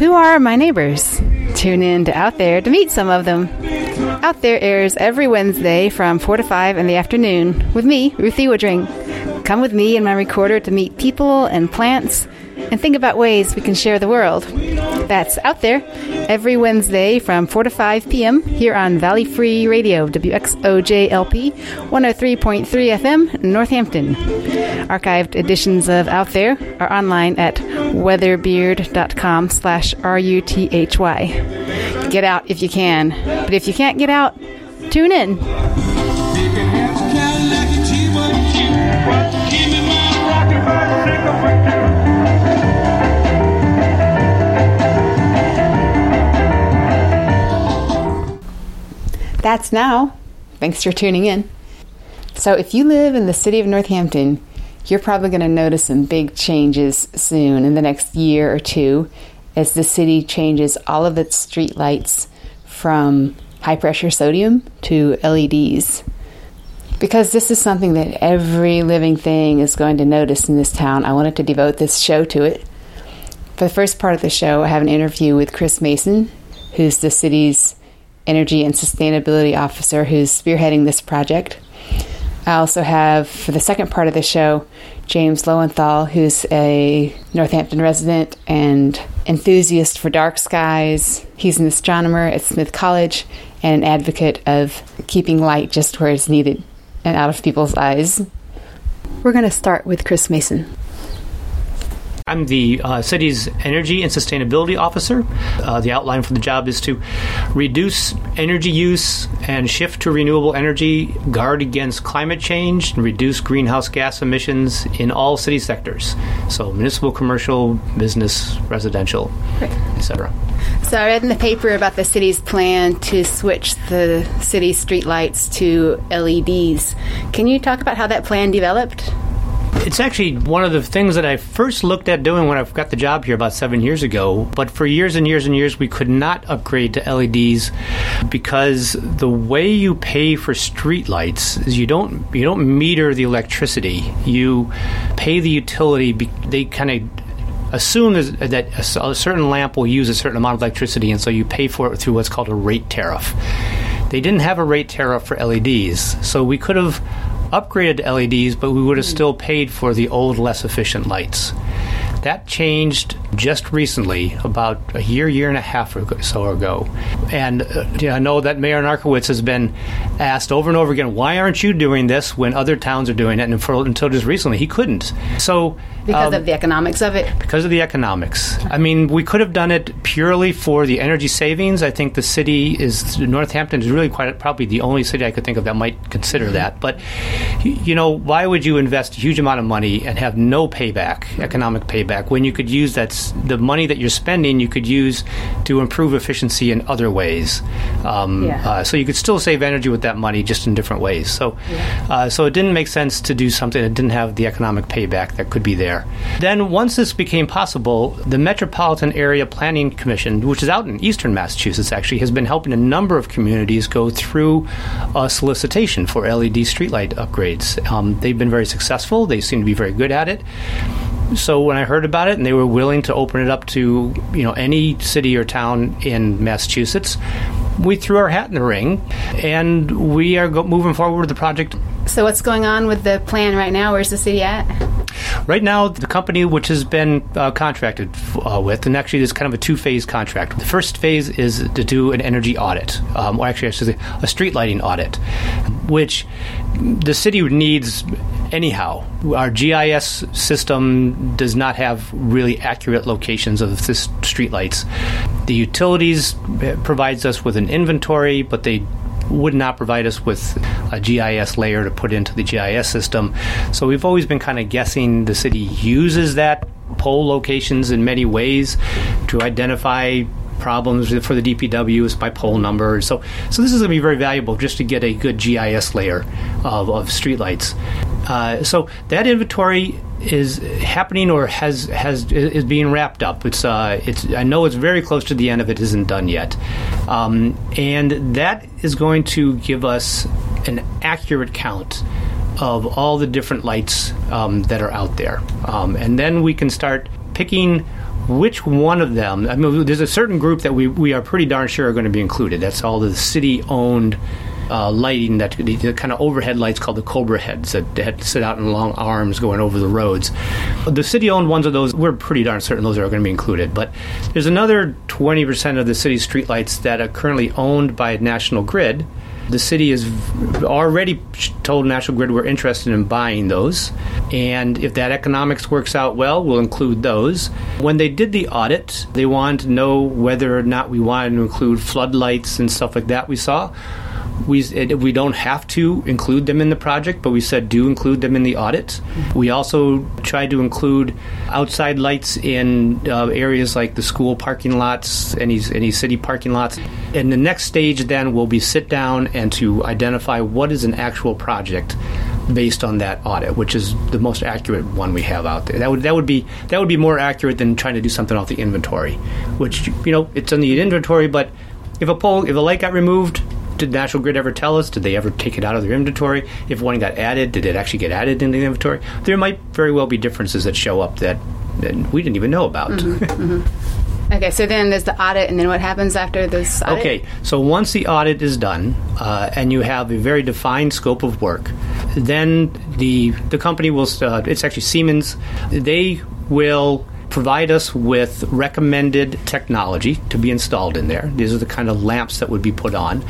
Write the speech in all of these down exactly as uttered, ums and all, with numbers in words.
Who are my neighbors? Tune in to Out There to meet some of them. Out There airs every Wednesday from four to five in the afternoon with me, Ruthie Woodring. Come with me and my recorder to meet people and plants and think about ways we can share the world. That's Out There every Wednesday from four to five p.m. here on Valley Free Radio, W X O J L P, one oh three point three F M, Northampton. Archived editions of Out There are online at weatherbeard.com slash R-U-T-H-Y. Get out if you can, but if you can't get out, tune in. That's now. Thanks for tuning in. So if you live in the city of Northampton, you're probably going to notice some big changes soon in the next year or two as the city changes all of its street lights from high-pressure sodium to L E Ds. Because this is something that every living thing is going to notice in this town, I wanted to devote this show to it. For the first part of the show, I have an interview with Chris Mason, who's the city's Energy and Sustainability Officer who's spearheading this project. I also have, for the second part of the show, James Lowenthal, who's a Northampton resident and enthusiast for dark skies. He's an astronomer at Smith College and an advocate of keeping light just where it's needed and out of people's eyes. We're going to start with Chris Mason. I'm the uh, city's Energy and Sustainability Officer. Uh, the outline for the job is to reduce energy use and shift to renewable energy, guard against climate change, and reduce greenhouse gas emissions in all city sectors. So municipal, commercial, business, residential, right, et cetera. So I read in the paper about the city's plan to switch the city's streetlights to L E Ds. Can you talk about how that plan developed? It's actually one of the things that I first looked at doing when I got the job here about seven years ago. But for years and years and years, we could not upgrade to L E Ds because the way you pay for streetlights is you don't you don't meter the electricity. You pay the utility. They kind of assume that a certain lamp will use a certain amount of electricity, and so you pay for it through what's called a rate tariff. They didn't have a rate tariff for L E Ds, so we could have upgraded to L E Ds, but we would have still paid for the old, less efficient lights. That changed just recently, about a year, year and a half or so ago. And uh, you know, I know that Mayor Narkowitz has been asked over and over again, why aren't you doing this when other towns are doing it? And for, until just recently, he couldn't. So Because um, of the economics of it? Because of the economics. I mean, we could have done it purely for the energy savings. I think the city is, Northampton is really quite probably the only city I could think of that might consider mm-hmm. that. But, you know, why would you invest a huge amount of money and have no payback, economic payback, when you could use that, the money that you're spending, you could use to improve efficiency in other ways. Um, yeah. uh, so you could still save energy with that money, just in different ways. So, yeah. uh, so it didn't make sense to do something that didn't have the economic payback that could be there. Then once this became possible, the Metropolitan Area Planning Commission, which is out in eastern Massachusetts actually, has been helping a number of communities go through a solicitation for L E D streetlight upgrades. Um, they've been very successful. They seem to be very good at it. So when I heard about it and they were willing to open it up to, you know, any city or town in Massachusetts, we threw our hat in the ring, and we are go- moving forward with the project. So what's going on with the plan right now? Where's the city at? Right now, the company which has been uh, contracted uh, with, and actually there's kind of a two-phase contract. The first phase is to do an energy audit, um, or actually I should say a street lighting audit, which the city needs anyhow. Our G I S system does not have really accurate locations of the streetlights. The utilities provides us with an inventory, but they would not provide us with a G I S layer to put into the G I S system. So we've always been kind of guessing the city uses that pole locations in many ways to identify problems for the D P Ws by pole number. So so this is going to be very valuable just to get a good G I S layer of, of streetlights. Uh, so that inventory is happening or has has is being wrapped up. It's uh, it's I know it's very close to the end of it. Isn't done yet, um, and that is going to give us an accurate count of all the different lights um, that are out there, um, and then we can start picking which one of them, I mean, there's a certain group that we, we are pretty darn sure are going to be included. That's all the city-owned uh, lighting, that the, the kind of overhead lights called the Cobra heads that had to sit out in long arms going over the roads. The city-owned ones of those, we're pretty darn certain those are going to be included. But there's another twenty percent of the city's streetlights that are currently owned by National Grid. The city has already told National Grid we're interested in buying those. And if that economics works out well, we'll include those. When they did the audit, they wanted to know whether or not we wanted to include floodlights and stuff like that we saw. We we don't have to include them in the project, but we said do include them in the audit. We also tried to include outside lights in uh, areas like the school parking lots, any any city parking lots. And the next stage then will be sit down and to identify what is an actual project based on that audit, which is the most accurate one we have out there. That would that would be that would be more accurate than trying to do something off the inventory, which, you know, it's on the inventory, but if a pole if a light got removed, did National Grid ever tell us? Did they ever take it out of their inventory? If one got added, did it actually get added into the inventory? There might very well be differences that show up that, that we didn't even know about. Mm-hmm, mm-hmm. Okay, so then there's the audit, and then what happens after this audit? Okay, so once the audit is done, uh, and you have a very defined scope of work, then the the company will, uh, it's actually Siemens, they will provide us with recommended technology to be installed in there. These are the kind of lamps that would be put on.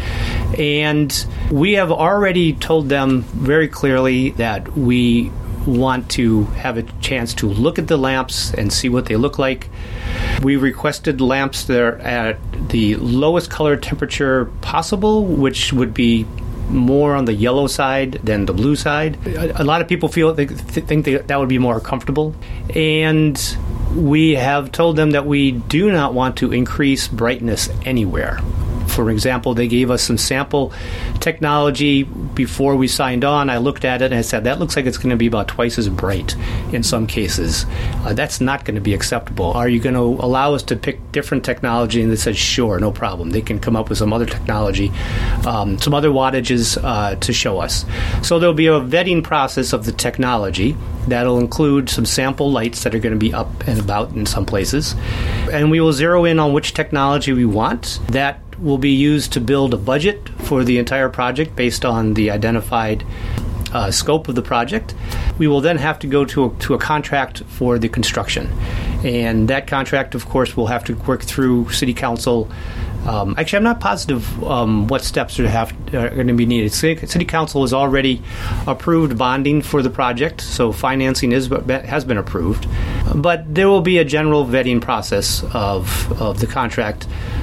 And we have already told them very clearly that we want to have a chance to look at the lamps and see what they look like. We requested lamps that are at the lowest color temperature possible, which would be more on the yellow side than the blue side. A, a lot of people feel they th- think they, that would be more comfortable. And we have told them that we do not want to increase brightness anywhere. For example, they gave us some sample technology before we signed on. I looked at it and I said, that looks like it's going to be about twice as bright in some cases. Uh, that's not going to be acceptable. Are you going to allow us to pick different technology? And they said, sure, no problem. They can come up with some other technology, um, some other wattages uh, to show us. So there'll be a vetting process of the technology. That'll include some sample lights that are going to be up and about in some places. And we will zero in on which technology we want. That will be used to build a budget for the entire project based on the identified uh, scope of the project. We will then have to go to a, to a contract for the construction. And that contract, of course, will have to work through City Council. Um, actually, I'm not positive um, what steps are, have, are going to be needed. City, City Council has already approved bonding for the project, so financing is has been approved. But there will be a general vetting process of of the contract,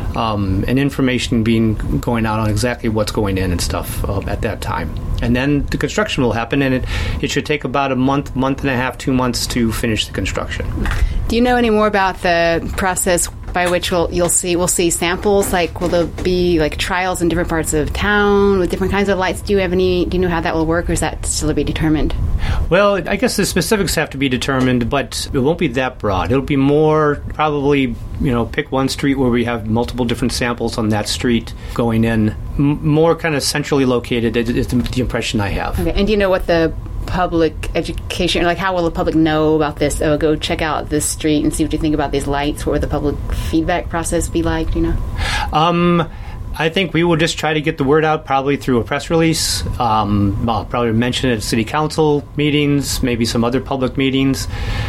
um, and information being going out on exactly what's going in and stuff uh, at that time. And then the construction will happen, and it, it should take about a month, month and a half, two months to finish the construction. Do you know any more about the process by which we'll, you'll see we'll see samples? Like, will there be like trials in different parts of town with different kinds of lights? Do you have any? Do you know how that will work, or is that still to be determined? Well, I guess the specifics have to be determined, but it won't be that broad. It'll be more probably, you know, pick one street where we have multiple different samples on that street going in, M- more kind of centrally located is the, the impression I have. Okay. And do you know what the public education, like how will the public know about this? Oh, go check out this street and see what you think about these lights. What would the public feedback process be like, do you know? Um... I think we will just try to get the word out probably through a press release. Um, I'll probably mention it at city council meetings, maybe some other public meetings.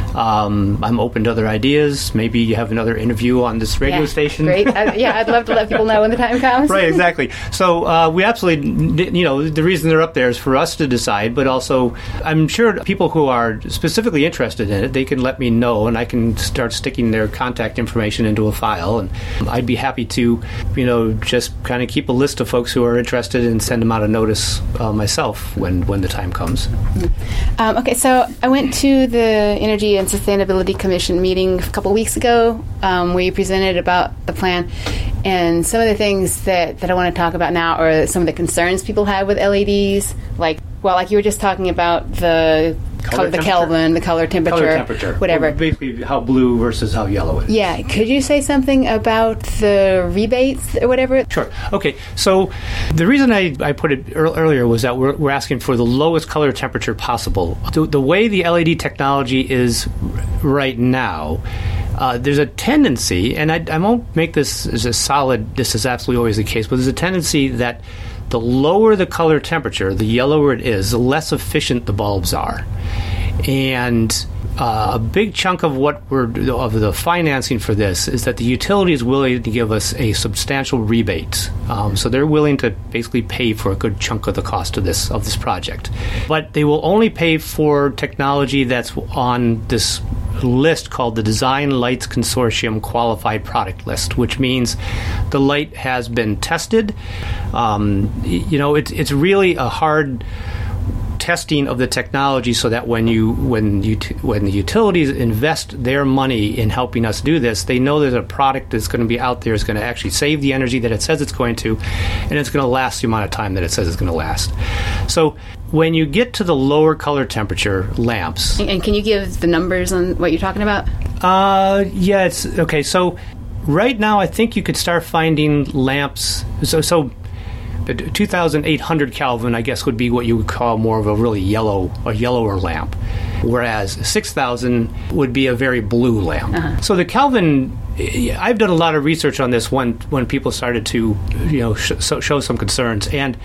Um, I'm open to other ideas. Maybe you have another interview on this radio yeah, station. Great. I, yeah, I'd love to let people know when the time comes. Right, exactly. So uh, we absolutely, you know, the reason they're up there is for us to decide, but also I'm sure people who are specifically interested in it, they can let me know, and I can start sticking their contact information into a file, and I'd be happy to, you know, just kind of keep a list of folks who are interested and send them out a notice uh, myself when, when the time comes. Um, okay, so I went to the Energy and Sustainability Commission meeting a couple weeks ago um, where you presented about the plan, and some of the things that, that I want to talk about now are some of the concerns people have with L E Ds, like, well, like you were just talking about the Color the Kelvin, the color temperature, color temperature, whatever. Or basically how blue versus how yellow it is. Yeah. Could you say something about the rebates or whatever? Sure. Okay. So the reason I, I put it er- earlier was that we're, we're asking for the lowest color temperature possible. The, the way the L E D technology is right now, uh, there's a tendency, and I, I won't make this as a solid, this is absolutely always the case, but there's a tendency that the lower the color temperature, the yellower it is, the less efficient the bulbs are. And uh, a big chunk of what we're of the financing for this is that the utility is willing to give us a substantial rebate. Um, so they're willing to basically pay for a good chunk of the cost of this of this project. But they will only pay for technology that's on this list called the Design Lights Consortium Qualified Product List, which means the light has been tested. Um, you know, it's it's really a hard testing of the technology, so that when you when you when the utilities invest their money in helping us do this, they know there's a product that's going to be out there is going to actually save the energy that it says it's going to, and it's going to last the amount of time that it says it's going to last. So when you get to the lower color temperature lamps, and, and can you give the numbers on what you're talking about? Uh, yeah, it's okay. So right now, I think you could start finding lamps. So so. two thousand eight hundred Kelvin, I guess, would be what you would call more of a really yellow, a yellower lamp, whereas six thousand would be a very blue lamp. Uh-huh. So the Kelvin, I've done a lot of research on this when when people started to, you know, sh- so show some concerns, and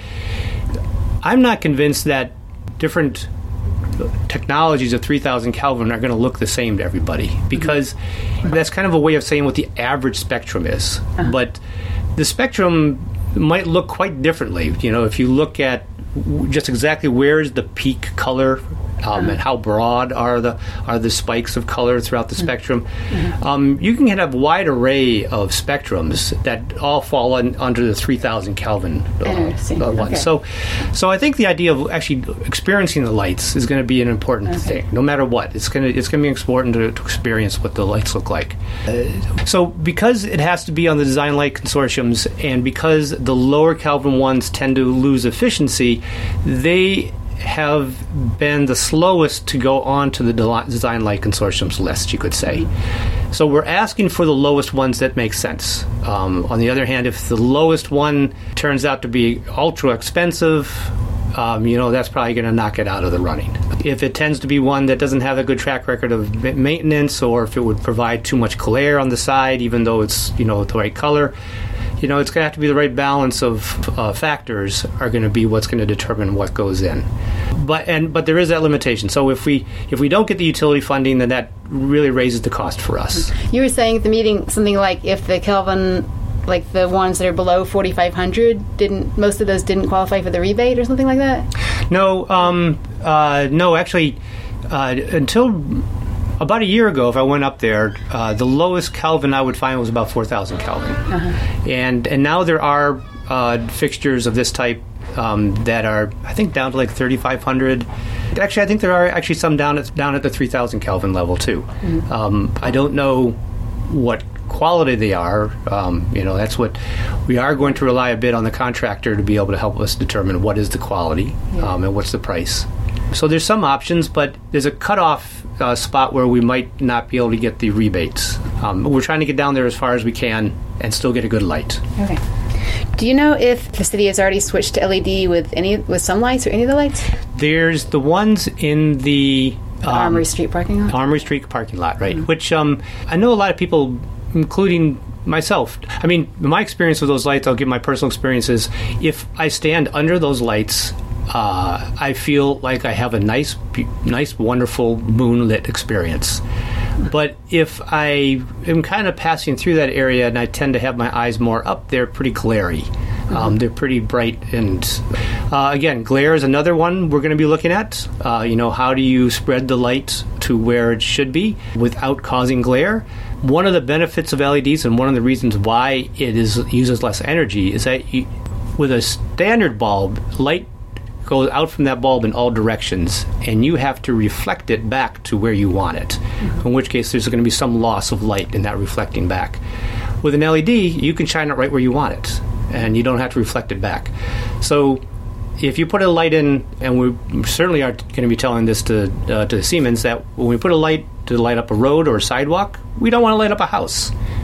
I'm not convinced that different technologies of three thousand Kelvin are going to look the same to everybody, because mm-hmm. that's kind of a way of saying what the average spectrum is. Uh-huh. But the spectrum might look quite differently. You know, if you look at just exactly where is the peak color, um, uh-huh. and how broad are the are the spikes of color throughout the mm-hmm. spectrum, mm-hmm. um, you can have a wide array of spectrums that all fall in, under the three thousand Kelvin uh, uh, one. Okay. So, so I think the idea of actually experiencing the lights is going to be an important okay. thing. No matter what, it's going to it's going to be important to, to experience what the lights look like. Uh, so, because it has to be on the Design Light Consortiums, and because the lower Kelvin ones tend to lose efficiency, they have been the slowest to go on to the Design Light Consortium's list, you could say. So we're asking for the lowest ones that make sense. Um, on the other hand, if the lowest one turns out to be ultra expensive, um, you know, that's probably going to knock it out of the running. If it tends to be one that doesn't have a good track record of maintenance, or if it would provide too much glare on the side, even though it's, you know, the right color, you know, it's going to have to be the right balance of uh, factors are going to be what's going to determine what goes in. But and but there is that limitation. So if we if we don't get the utility funding, then that really raises the cost for us. You were saying at the meeting something like if the Kelvin, like the ones that are below forty-five hundred, didn't most of those didn't qualify for the rebate or something like that? No, um, uh, no, actually, uh, until about a year ago, if I went up there, uh, the lowest Kelvin I would find was about four thousand Kelvin. Uh-huh. And and now there are uh, fixtures of this type um, that are, I think, down to like thirty-five hundred. Actually, I think there are actually some down at, down at the three thousand Kelvin level, too. Mm-hmm. Um, I don't know what quality they are. Um, you know, that's what we are going to rely a bit on the contractor to be able to help us determine what is the quality, yeah. um, and what's the price. So there's some options, but there's a cutoff uh, spot where we might not be able to get the rebates. Um, we're trying to get down there as far as we can and still get a good light. Okay. Do you know if the city has already switched to L E D with any with some lights or any of the lights? There's the ones in the, the um, Armory Street parking lot. Armory Street parking lot, right? Mm-hmm. Which um, I know a lot of people, including myself. I mean, my experience with those lights, I'll give my personal experiences. If I stand under those lights, uh, I feel like I have a nice, nice, wonderful moonlit experience. But if I am kind of passing through that area and I tend to have my eyes more up, they're pretty glary. Mm-hmm. Um, they're pretty bright. And uh, again, glare is another one we're going to be looking at. Uh, you know, how do you spread the light to where it should be without causing glare? One of the benefits of L E Ds and one of the reasons why it is uses less energy is that you, with a standard bulb, light goes out from that bulb in all directions, and you have to reflect it back to where you want it, mm-hmm. in which case there's going to be some loss of light in that reflecting back. With an L E D, you can shine it right where you want it, and you don't have to reflect it back. So if you put a light in, and we certainly are going to be telling this to uh, to Siemens, that when we put a light to light up a road or a sidewalk, we don't want to light up a house.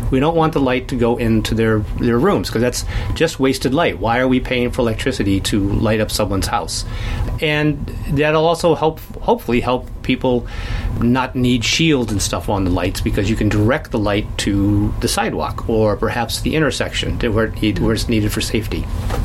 We don't want the light to go into their, their rooms because that's just wasted light. Why are we paying for electricity to light up someone's house? And that'll also help, hopefully help people not need shields and stuff on the lights because you can direct the light to the sidewalk or perhaps the intersection to where, it, where it's needed for safety.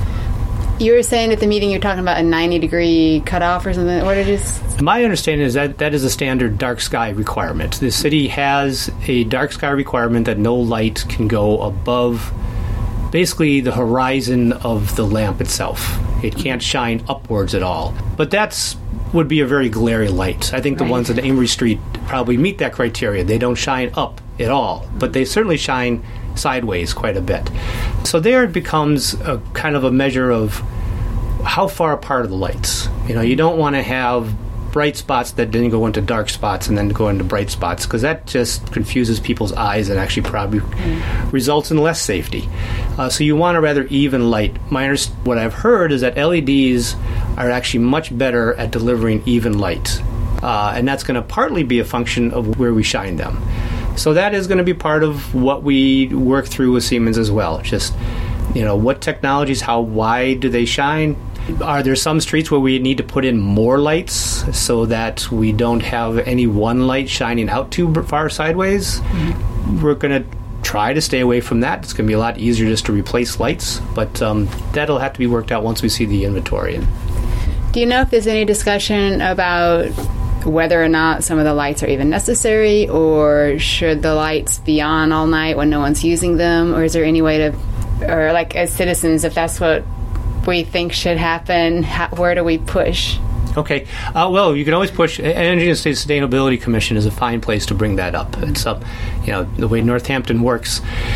You were saying at the meeting you're talking about a ninety degree cutoff or something. What it is? My understanding is that that is a standard dark sky requirement. The city has a dark sky requirement that no light can go above basically the horizon of the lamp itself. It can't shine upwards at all. But that's would be a very glaring light. I think the right. ones at Amory Street probably meet that criteria. They don't shine up at all, but they certainly shine sideways quite a bit. So there it becomes a kind of a measure of how far apart are the lights. You know, you don't want to have bright spots that didn't go into dark spots and then go into bright spots because that just confuses people's eyes and actually probably mm. results in less safety. Uh, so you want a rather even light. My underst- what I've heard is that L E Ds are actually much better at delivering even light. Uh, and that's going to partly be a function of where we shine them. So that is going to be part of what we work through with Siemens as well. Just, you know, what technologies, how wide do they shine? Are there some streets where we need to put in more lights so that we don't have any one light shining out too far sideways? Mm-hmm. We're going to try to stay away from that. It's going to be a lot easier just to replace lights, but um, that'll have to be worked out once we see the inventory. Do you know if there's any discussion about whether or not some of the lights are even necessary, or should the lights be on all night when no one's using them, or is there any way to, or like as citizens, if that's what we think should happen, how, where do we push? Okay. Uh, well, you can always push. Energy and State Sustainability Commission is a fine place to bring that up. It's up. You know, the way Northampton works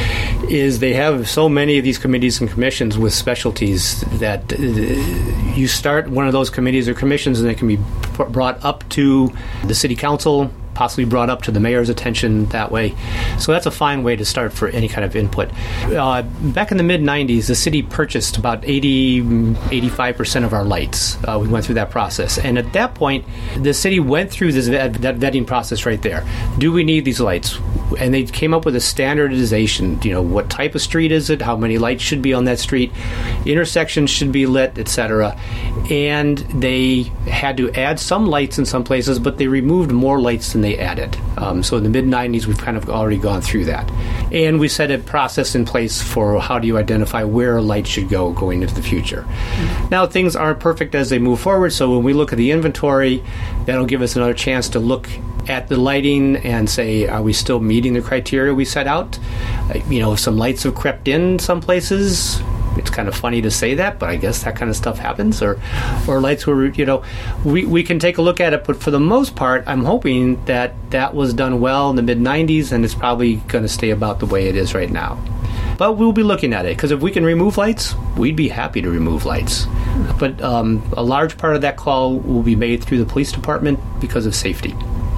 is they have so many of these committees and commissions with specialties that uh, you start one of those committees or commissions and they can be brought up to the city council, possibly brought up to the mayor's attention that way. So that's a fine way to start for any kind of input. Uh, back in the mid nineties, the city purchased about eighty, eighty-five percent of our lights. Uh, we went through that process. And at that point, the city went through this vet, that vetting process right there. Do we need these lights? And they came up with a standardization. You know, what type of street is it? How many lights should be on that street? Intersections should be lit, et cetera. And they had to add some lights in some places, but they removed more lights than they added. Um, so in the mid nineties, we've kind of already gone through that. And we set a process in place for how do you identify where a light should go going into the future. Mm-hmm. Now, things aren't perfect as they move forward, so when we look at the inventory, that'll give us another chance to look at the lighting and say, are we still meeting the criteria we set out? Uh, you know, some lights have crept in some places. It's kind of funny to say that, but I guess that kind of stuff happens. Or or lights were, you know, we, we can take a look at it, but for the most part, I'm hoping that that was done well in the mid nineties, and it's probably going to stay about the way it is right now. But we'll be looking at it, because if we can remove lights, we'd be happy to remove lights. But um, a large part of that call will be made through the police department because of safety.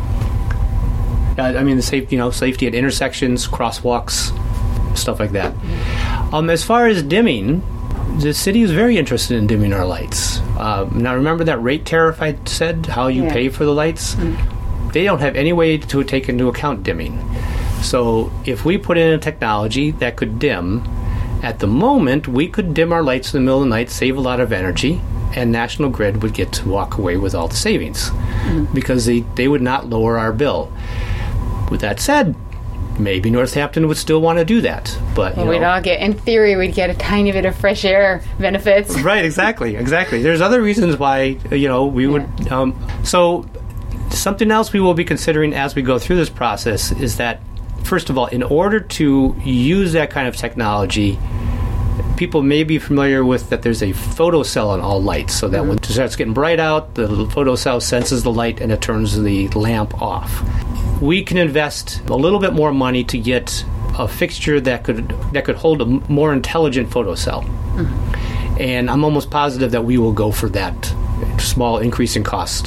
Uh, I mean, the safe, you know, safety at intersections, crosswalks, stuff like that. Um, as far as dimming, the city is very interested in dimming our lights. Uh, now, remember that rate tariff I said, how you yeah. pay for the lights? Mm. They don't have any way to take into account dimming. So if we put in a technology that could dim, at the moment, we could dim our lights in the middle of the night, save a lot of energy, and National Grid would get to walk away with all the savings mm. because they, they would not lower our bill. With that said, maybe Northampton would still want to do that, but you well, we'd know. all get, in theory, we'd get a tiny bit of fresh air benefits. Right, exactly, exactly. There's other reasons why, you know, we yeah. would. Um, so, something else we will be considering as we go through this process is that, first of all, in order to use that kind of technology, people may be familiar with that there's a photocell on all lights, so that mm-hmm. when it starts getting bright out, the photocell senses the light and it turns the lamp off. We can invest a little bit more money to get a fixture that could that could hold a more intelligent photocell. Mm-hmm. And I'm almost positive that we will go for that small increase in cost.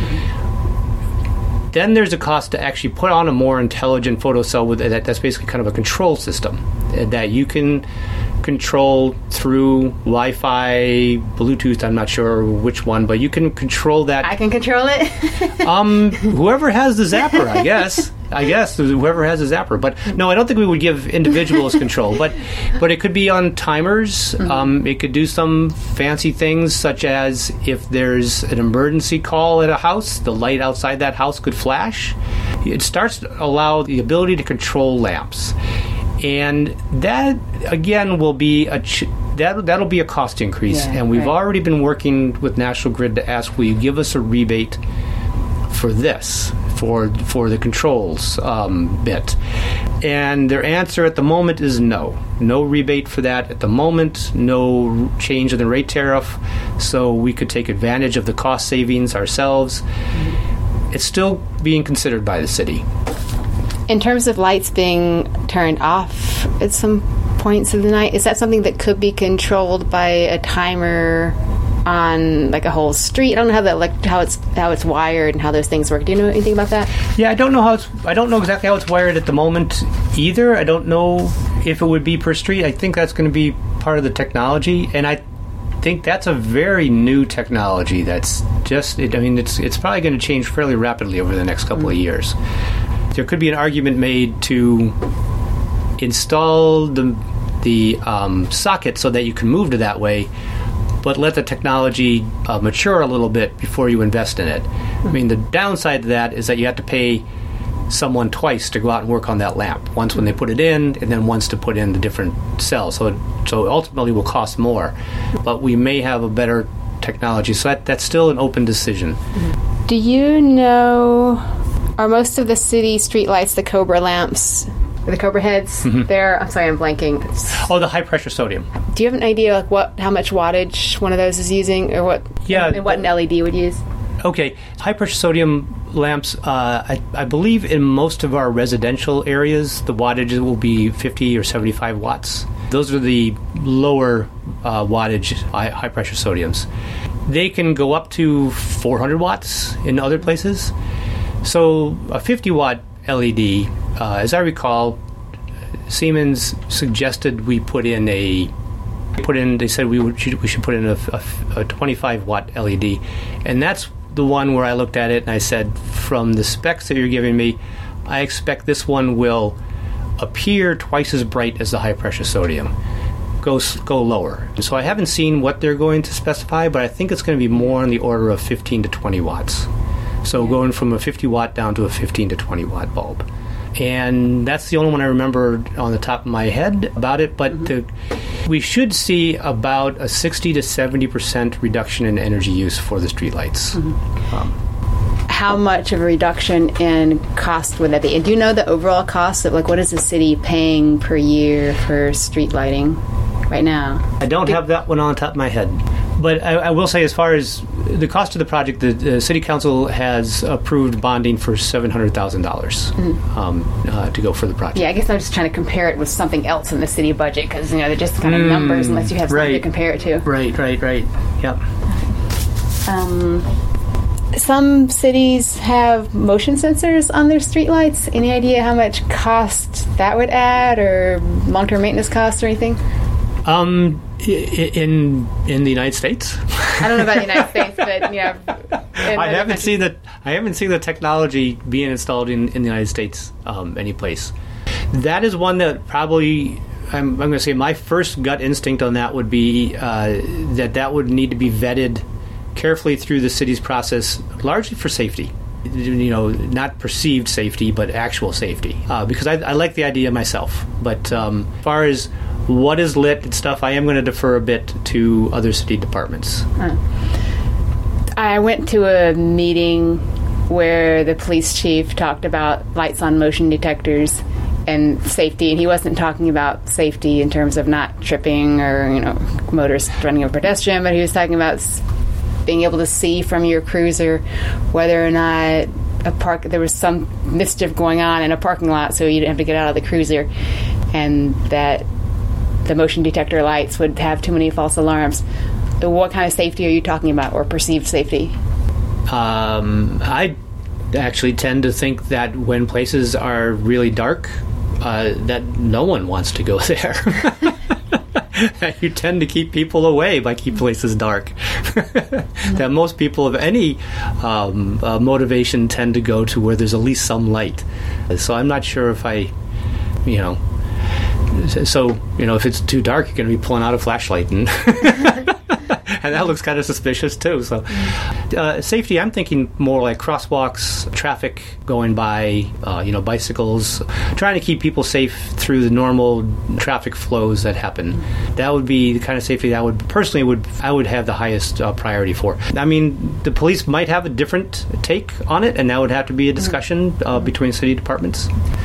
Mm-hmm. Then there's a cost to actually put on a more intelligent photocell with that, that's basically kind of a control system that you can control through Wi-Fi, Bluetooth. I'm not sure which one, but you can control that. I can control it. um, whoever has the zapper, I guess. I guess whoever has a zapper. But no, I don't think we would give individuals control. But but it could be on timers. Mm-hmm. Um, it could do some fancy things, such as if there's an emergency call at a house, the light outside that house could flash. It starts to allow the ability to control lamps. And that, again, will be a ch- that, that'll be a cost increase. Yeah, and we've right. already been working with National Grid to ask, will you give us a rebate for this, for for the controls um, bit? And their answer at the moment is no. No rebate for that at the moment, no change in the rate tariff, so we could take advantage of the cost savings ourselves. Mm-hmm. It's still being considered by the city. In terms of lights being turned off at some points of the night, is that something that could be controlled by a timer on like a whole street? I don't know how that like how it's how it's wired and how those things work. Do you know anything about that? Yeah, I don't know how it's I don't know exactly how it's wired at the moment either. I don't know if it would be per street. I think that's going to be part of the technology, and I think that's a very new technology. That's just it, I mean it's it's probably going to change fairly rapidly over the next couple mm-hmm. of years. There could be an argument made to install the the um, socket so that you can move to that way, but let the technology uh, mature a little bit before you invest in it. I mean, the downside to that is that you have to pay someone twice to go out and work on that lamp. Once when they put it in, and then once to put in the different cells. So, it, so ultimately will cost more. But we may have a better technology. So that, that's still an open decision. Do you know... Are most of the city streetlights the Cobra lamps, the Cobra heads? Mm-hmm. They're, I'm sorry, I'm blanking. It's, oh, the high pressure sodium. Do you have an idea like what, how much wattage one of those is using, or what? Yeah, and, and what an L E D would use? Okay, high pressure sodium lamps. Uh, I, I believe in most of our residential areas, the wattage will be fifty or seventy-five watts. Those are the lower uh, wattage high, high pressure sodiums. They can go up to four hundred watts in other places. So a fifty watt L E D, uh, as I recall, Siemens suggested we put in a put in. They said we would we should put in a, a, a twenty-five watt L E D, and that's the one where I looked at it and I said, from the specs that you're giving me, I expect this one will appear twice as bright as the high pressure sodium. Go go lower. And so I haven't seen what they're going to specify, but I think it's going to be more in the order of fifteen to twenty watts. So going from a fifty watt down to a fifteen to twenty watt bulb. And that's the only one I remember on the top of my head about it. But mm-hmm. the, we should see about a sixty to seventy percent reduction in energy use for the streetlights. Mm-hmm. Um, How much of a reduction in cost would that be? And do you know the overall cost of, like, what is the city paying per year for street lighting right now? I don't do- have that one on the top of my head. But I, I will say, as far as the cost of the project, the, the City Council has approved bonding for seven hundred thousand dollars mm-hmm. um, uh, to go for the project. Yeah, I guess I'm just trying to compare it with something else in the city budget, because, you know, they're just kind of mm, numbers unless you have something right. to compare it to. Right, right, right. Yep. Um, some cities have motion sensors on their streetlights. Any idea how much cost that would add, or long-term maintenance costs or anything? Um, in in the United States, I don't know about the United States, but yeah, I haven't countries. seen the I haven't seen the technology being installed in, in the United States um, any place. That is one that probably I'm, I'm going to say my first gut instinct on that would be uh, that that would need to be vetted carefully through the city's process, largely for safety. You know, not perceived safety, but actual safety. Uh, because I, I like the idea myself, but um, as far as what is lit and stuff, I am going to defer a bit to other city departments. Huh. I went to a meeting where the police chief talked about lights on motion detectors and safety, and he wasn't talking about safety in terms of not tripping or, you know, motorists running over pedestrian, but he was talking about being able to see from your cruiser whether or not a park there was some mischief going on in a parking lot, so you didn't have to get out of the cruiser, and that the motion detector lights would have too many false alarms. What kind of safety are you talking about, or perceived safety? Um, I actually tend to think that when places are really dark, uh, that no one wants to go there. you tend to keep people away by keeping places dark. That most people of any um, uh, motivation tend to go to where there's at least some light. So I'm not sure if I, you know, so, you know, if it's too dark, you're going to be pulling out a flashlight and... And that looks kind of suspicious, too. So, uh, safety, I'm thinking more like crosswalks, traffic going by, uh, you know, bicycles, trying to keep people safe through the normal traffic flows that happen. That would be the kind of safety that I would, personally, would I would have the highest uh, priority for. I mean, the police might have a different take on it, and that would have to be a discussion uh, between city departments.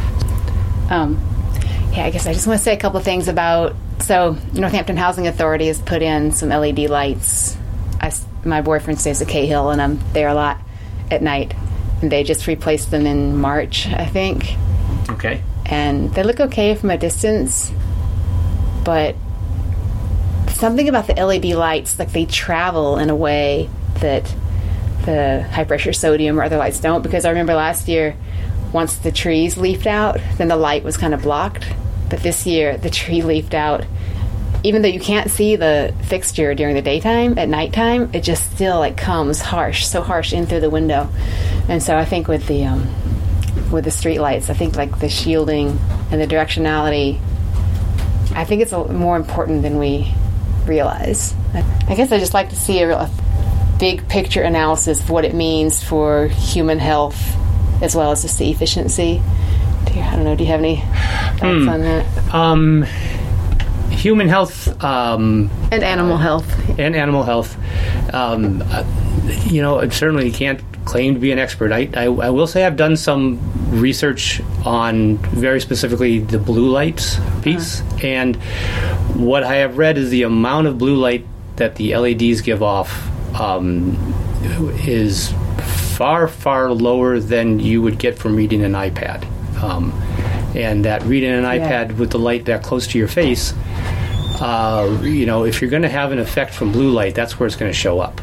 Um, yeah, I guess I just want to say a couple of things about... So, Northampton Housing Authority has put in some L E D lights. I, my boyfriend stays at Cahill, and I'm there a lot at night. And they just replaced them in March, I think. Okay. And they look okay from a distance, but something about the L E D lights, like they travel in a way that the high-pressure sodium or other lights don't. Because I remember last year, once the trees leafed out, then the light was kind of blocked. But this year, the tree leafed out. Even though you can't see the fixture during the daytime, at nighttime, it just still like comes harsh, so harsh in through the window. And so I think with the um, with the street lights, I think like the shielding and the directionality, I think it's a, more important than we realize. I guess I just like to see a, a big picture analysis of what it means for human health as well as just the efficiency. I don't know, do you have any thoughts hmm. on that? Um, human health... Um, and animal health. And animal health. Um, uh, you know, I certainly can't claim to be an expert. I, I, I will say I've done some research on very specifically the blue light piece. Uh-huh. And what I have read is the amount of blue light that the L E Ds give off um, is far, far lower than you would get from reading an iPad. Um, and that reading an yeah. iPad with the light that close to your face, uh, you know, if you're going to have an effect from blue light, that's where it's going to show up.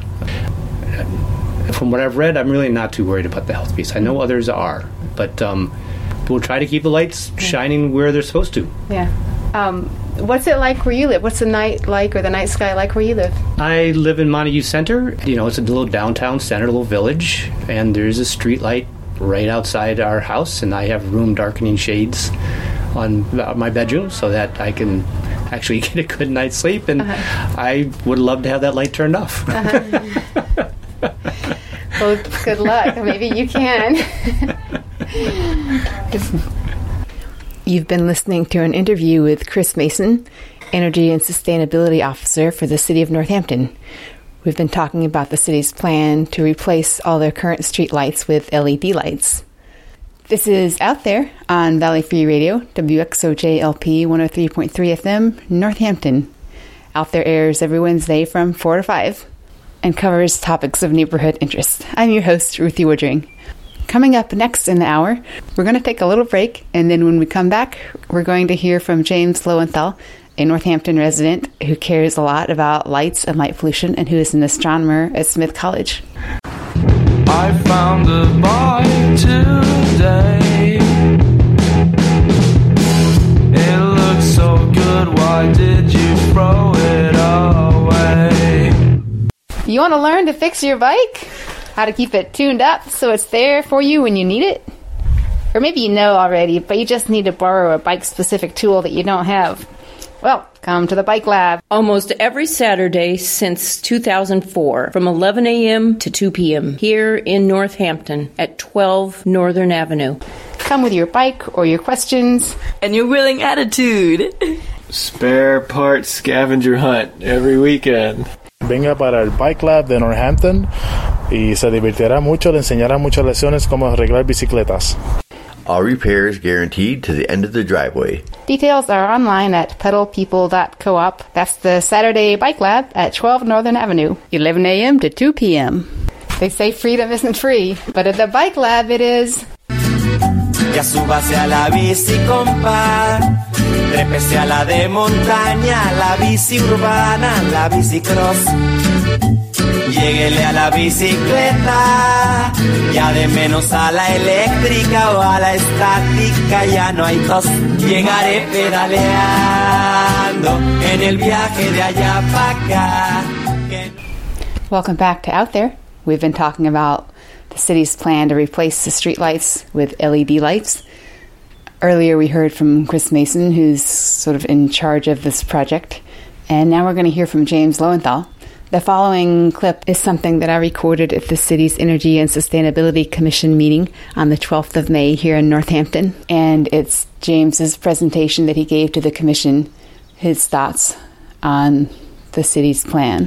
From what I've read, I'm really not too worried about the health piece. I know others are, but um, we'll try to keep the lights shining where they're supposed to. Yeah. Um, what's it like where you live? What's the night like or the night sky like where you live? I live in Montague Center. You know, it's a little downtown center, little village, and there's a street light right outside our house, and I have room darkening shades on my bedroom so that I can actually get a good night's sleep, and uh-huh. I would love to have that light turned off. Uh-huh. Well, good luck. Maybe you can. You've been listening to an interview with Chris Mason, Energy and Sustainability Officer for the City of Northampton. We've been talking about the city's plan to replace all their current street lights with L E D lights. This is Out There on Valley Free Radio, W X O J L P one oh three point three F M, Northampton. Out There airs every Wednesday from four to five and covers topics of neighborhood interest. I'm your host, Ruthie Woodring. Coming up next in the hour, we're going to take a little break, and then when we come back, we're going to hear from James Lowenthal, a Northampton resident who cares a lot about lights and light pollution and who is an astronomer at Smith College. I found a boy today. It looks so good, why did you throw it away? You want to learn to fix your bike? How to keep it tuned up so it's there for you when you need it? Or maybe you know already, but you just need to borrow a bike-specific tool that you don't have. Well, come to the Bike Lab. Almost every Saturday since two thousand four, from eleven a.m. to two p.m. here in Northampton at twelve Northern Avenue. Come with your bike or your questions. And your willing attitude. Spare parts scavenger hunt every weekend. Venga para el Bike Lab de Northampton y se divertirá mucho, le enseñará muchas lecciones cómo arreglar bicicletas. All repairs guaranteed to the end of the driveway. Details are online at pedal people dot coop. That's the Saturday Bike Lab at twelve Northern Avenue, eleven a.m. to two p.m. They say freedom isn't free, but at the Bike Lab it is. Ya súbase a la bici, compa. Trépese a la de montaña, la bici urbana, la bici cross. Lléguele a la bicicleta, ya de menos a la eléctrica o a la estática, ya no hay tos. Llegaré pedaleando. pensando en el viaje de allá para acá. Welcome back to Out There. We've been talking about the city's plan to replace the streetlights with L E D lights. Earlier we heard from Chris Mason, who's sort of in charge of this project. And now we're going to hear from James Lowenthal. The following clip is something that I recorded at the city's Energy and Sustainability Commission meeting on the twelfth of May here in Northampton. And it's James's presentation that he gave to the commission, his thoughts on the city's plan.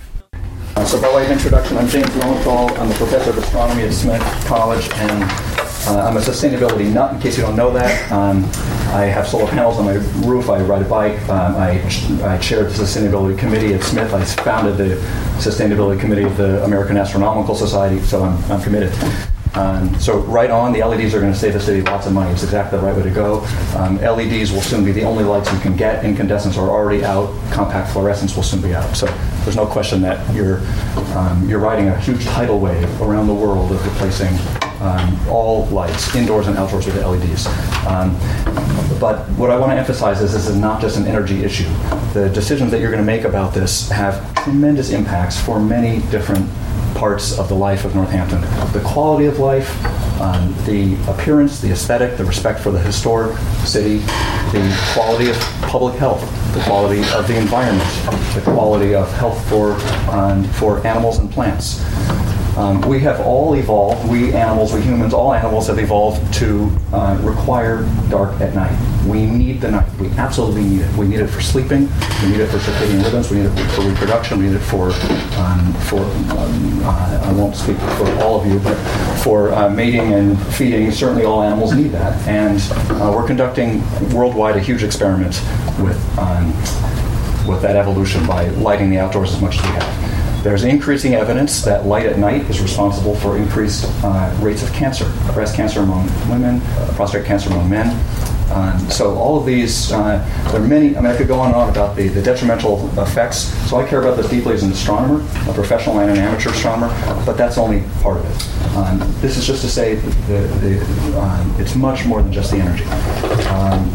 Uh, so by way of introduction, I'm James Lowenthal. I'm a professor of astronomy at Smith College, and uh, I'm a sustainability nut, in case you don't know that. Um, I have solar panels on my roof. I ride a bike. Um, I, I chair the sustainability committee at Smith. I founded the sustainability committee of the American Astronomical Society, so I'm, I'm committed. Um, so right on, the L E Ds are going to save the city lots of money. It's exactly the right way to go. Um, L E Ds will soon be the only lights you can get. Incandescents are already out. Compact fluorescents will soon be out. So there's no question that you're um, you're riding a huge tidal wave around the world of replacing um, all lights, indoors and outdoors, with L E Ds. Um, but what I want to emphasize is this is not just an energy issue. The decisions that you're going to make about this have tremendous impacts for many different parts of the life of Northampton. The quality of life, um, the appearance, the aesthetic, the respect for the historic city, the quality of public health, the quality of the environment, the quality of health for, um, for animals and plants. Um, we have all evolved, we animals, we humans, all animals have evolved to uh, require dark at night. We need the night. We absolutely need it. We need it for sleeping. We need it for circadian rhythms. We need it for reproduction. We need it for, um, for um, uh, I won't speak for all of you, but for uh, mating and feeding. Certainly all animals need that. And uh, we're conducting worldwide a huge experiment with, um, with that evolution by lighting the outdoors as much as we have. There's increasing evidence that light at night is responsible for increased uh, rates of cancer, breast cancer among women, prostate cancer among men. Um, so all of these, uh, there are many, I mean, I could go on and on about the, the detrimental effects. So I care about this deeply as an astronomer, a professional and an amateur astronomer, but that's only part of it. Um, this is just to say that the, the, um, it's much more than just the energy. Um,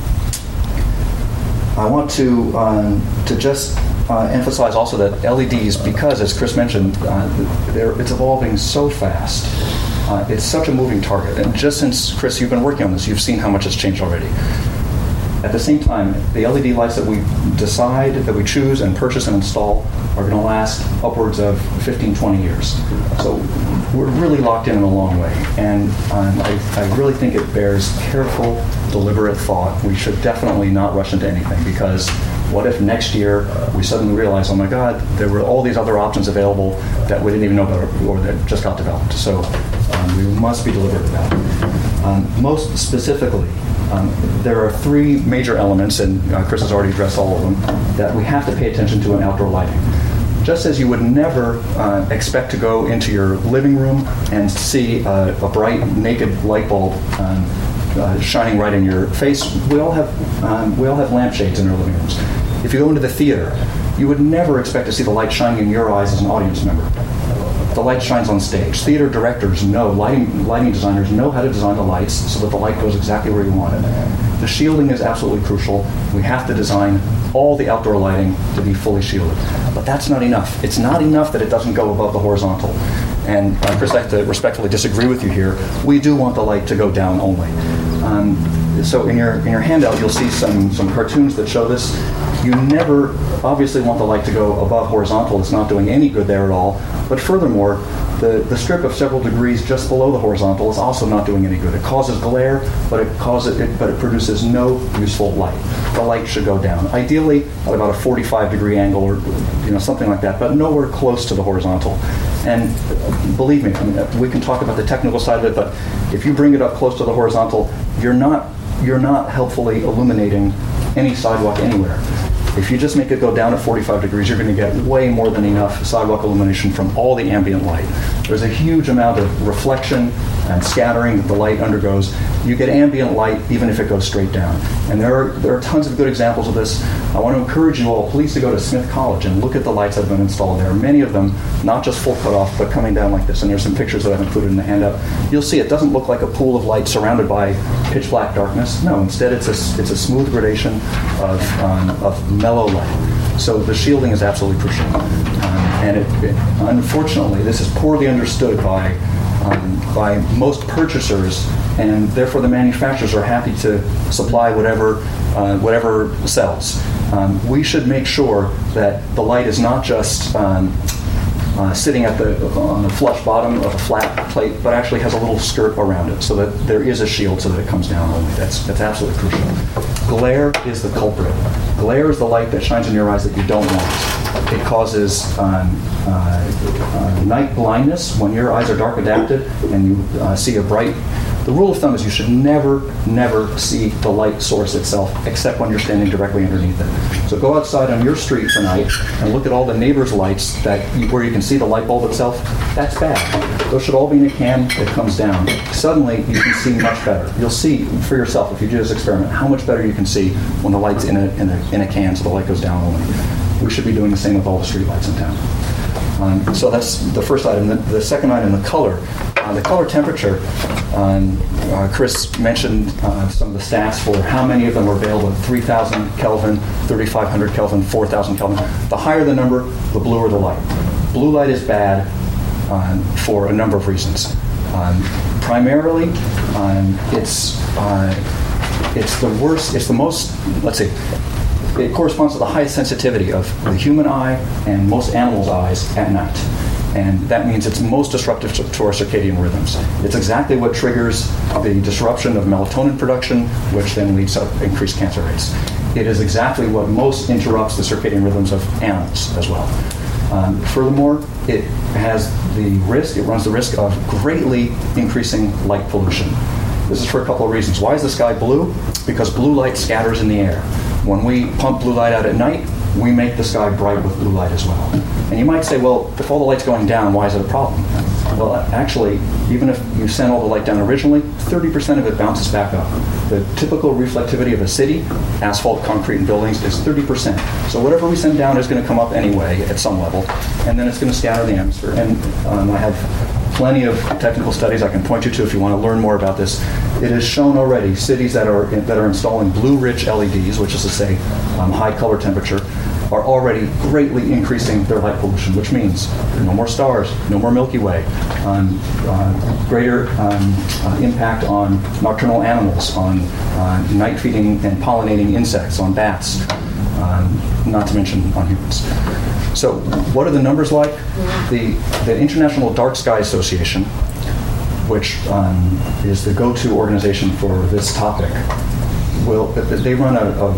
I want to, um, to just Uh, emphasize also that L E Ds, because, as Chris mentioned, uh, they're, it's evolving so fast. Uh, it's such a moving target. And just since, Chris, you've been working on this, you've seen how much has changed already. At the same time, the L E D lights that we decide, that we choose and purchase and install are going to last upwards of fifteen, twenty years. So we're really locked in in a long way. And um, I, I really think it bears careful, deliberate thought. We should definitely not rush into anything, because what if next year we suddenly realize, oh my God, there were all these other options available that we didn't even know about or that just got developed. So um, we must be deliberate about it. Um, most specifically, um, there are three major elements, and uh, Chris has already addressed all of them, that we have to pay attention to in outdoor lighting. Just as you would never uh, expect to go into your living room and see uh, a bright, naked light bulb um, Uh, shining right in your face, we all have um, we all have lampshades in our living rooms. If you go into the theater, you would never expect to see the light shining in your eyes as an audience member. The light shines on stage. Theater directors know, lighting lighting designers know how to design the lights so that the light goes exactly where you want it. The shielding is absolutely crucial. We have to design all the outdoor lighting to be fully shielded. But that's not enough. It's not enough that it doesn't go above the horizontal. And uh, Chris, I have to respectfully disagree with you here. We do want the light to go down only. Um, so in your in your handout, you'll see some, some cartoons that show this. You never obviously want the light to go above horizontal. It's not doing any good there at all. But furthermore, the, the strip of several degrees just below the horizontal is also not doing any good. It causes glare, but it causes it, but it produces no useful light. The light should go down, ideally at about a forty-five degree angle, or you know something like that, but nowhere close to the horizontal. And believe me, I mean, we can talk about the technical side of it, but if you bring it up close to the horizontal, you're not you're not helpfully illuminating any sidewalk anywhere. If you just make it go down at forty-five degrees, you're going to get way more than enough sidewalk illumination from all the ambient light. There's a huge amount of reflection and scattering that the light undergoes. You get ambient light even if it goes straight down. And there are there are tons of good examples of this. I want to encourage you all, please, to go to Smith College and look at the lights that have been installed there. Many of them, not just full cutoff, but coming down like this. And there's some pictures that I've included in the handout. You'll see it doesn't look like a pool of light surrounded by pitch black darkness. No, instead it's a, it's a smooth gradation of, um, of mellow light. So the shielding is absolutely crucial. Um, and it, it, unfortunately, this is poorly understood by um, by most purchasers, and therefore the manufacturers are happy to supply whatever uh, whatever sells. Um, we should make sure that the light is not just um, uh, sitting at the on the flush bottom of a flat plate, but actually has a little skirt around it, so that there is a shield, so that it comes down only. That's that's absolutely crucial. Glare is the culprit. Glare is the light that shines in your eyes that you don't want. It causes um, uh, uh, night blindness when your eyes are dark adapted and you uh, see a bright. The rule of thumb is you should never, never see the light source itself, except when you're standing directly underneath it. So go outside on your street tonight and look at all the neighbors' lights that you, where you can see the light bulb itself. That's bad. Those should all be in a can that comes down. Suddenly, you can see much better. You'll see for yourself, if you do this experiment, how much better you can see when the light's in a, in a, in a can, so the light goes down only. We should be doing the same with all the street lights in town. Um, so that's the first item. The, the second item, the color. Uh, the color temperature, um, uh, Chris mentioned uh, some of the stats for how many of them are available at three thousand Kelvin, thirty-five hundred Kelvin, four thousand Kelvin. The higher the number, the bluer the light. Blue light is bad um, for a number of reasons. Um, primarily, um, it's uh, it's the worst, it's the most, let's see, it corresponds to the highest sensitivity of the human eye and most animals' eyes at night. And that means it's most disruptive to, to our circadian rhythms. It's exactly what triggers the disruption of melatonin production, which then leads to increased cancer rates. It is exactly what most interrupts the circadian rhythms of animals as well. Um, furthermore, it has the risk, it runs the risk of greatly increasing light pollution. This is for a couple of reasons. Why is the sky blue? Because blue light scatters in the air. When we pump blue light out at night, we make the sky bright with blue light as well. And you might say, well, if all the light's going down, why is it a problem? Well, actually, even if you sent all the light down originally, thirty percent of it bounces back up. The typical reflectivity of a city, asphalt, concrete, and buildings, is thirty percent. So whatever we send down is going to come up anyway at some level, and then it's going to scatter the atmosphere. And um, I have plenty of technical studies I can point you to if you want to learn more about this. It is shown already, cities that are that are installing blue-rich L E Ds, which is to say um, high color temperature, are already greatly increasing their light pollution, which means no more stars, no more Milky Way, um, uh, greater um, uh, impact on nocturnal animals, on uh, night-feeding and pollinating insects, on bats, um, not to mention on humans. So what are the numbers like? The, the International Dark Sky Association, which um, is the go-to organization for this topic, will they run a, a,